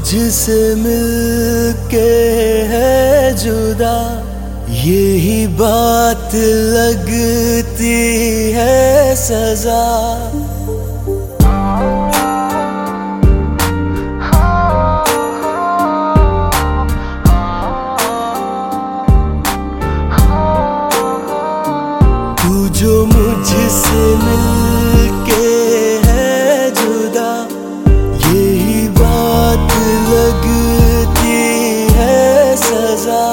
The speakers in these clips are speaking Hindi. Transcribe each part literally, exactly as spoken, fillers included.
मुझसे मिलके है जुदा, यही बात लगती है सजा। तू जो मुझसे मिलके है जुदा, यही बात लगती है सजा।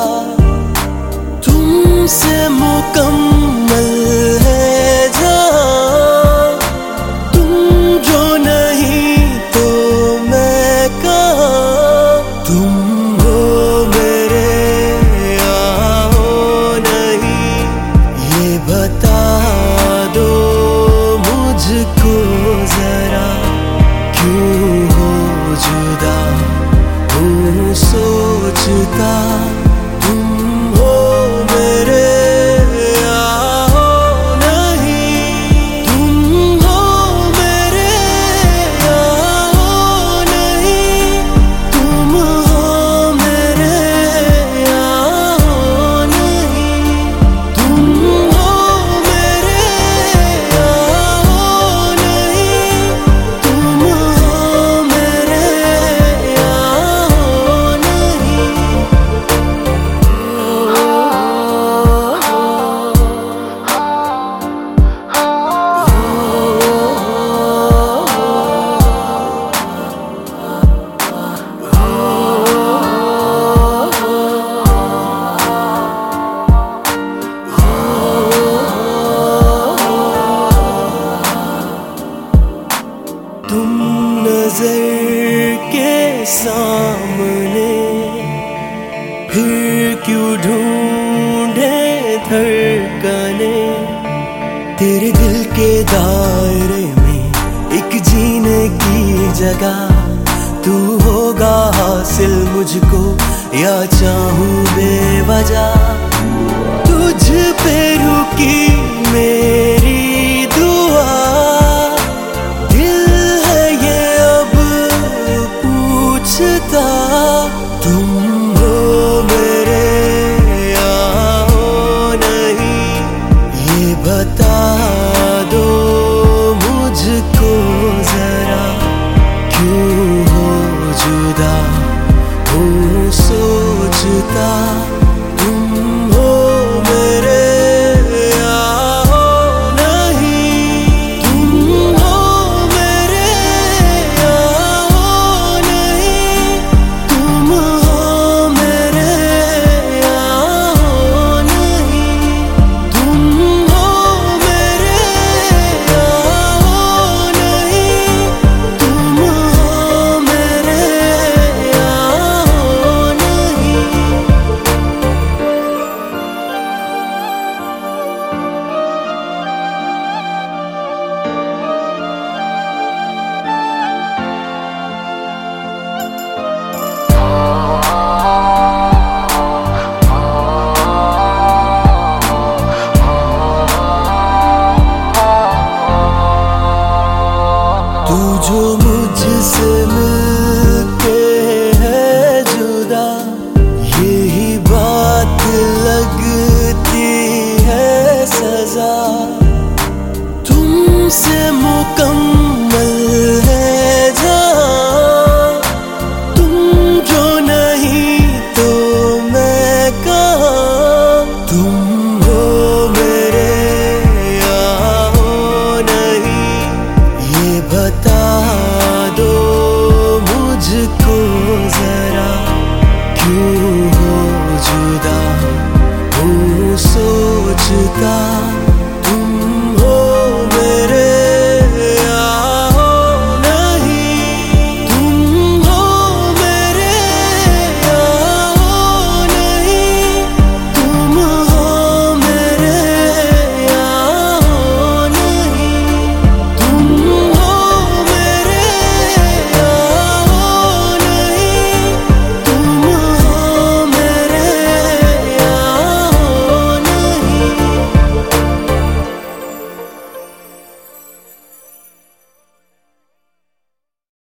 तुमसे मुकम्मल है जहां, तुम जो नहीं तो मैं कहाँ। तुम हो मेरे या हो नहीं, ये बता दो मुझको जरा। क्यों हो जुदा हूँ सोचता, तुम हो मेरे या हो नहीं। तुम हो मेरे या हो नहीं, तुम हो मेरे या हो नहीं। तुम हो मेरे या हो नहीं, तुम हो मेरे या हो नहीं। तुम नजर के सामने फिर क्यों ढूंढे धड़कने। तेरे दिल के दायरे में एक जीने की जगह, तू होगा हासिल मुझको या चाहूं बेवजह। तुझ पे रुकी मेरी दुआ, तुम हो मेरे या हो नहीं, ये बता दो मुझको जरा। क्यों हो जुदा हूँ सोचता, तुम हो मेरे या हो नहीं। तुम हो मेरे या हो नहीं, तुम हो मेरे या हो नहीं। तुम हो मेरे या हो नहीं, तुम हो मेरे या हो नहीं। तू जो मुझसे मिलके है जुदा, यही बात लगती है सजा। तुमसे मुकम्मल है जहां, तुम जो नहीं तो मैं कहाँ। तुम हो मेरे या हो नहीं, ये बता दो मुझको जरा। क्यों हो जुदा हूँ सोचता,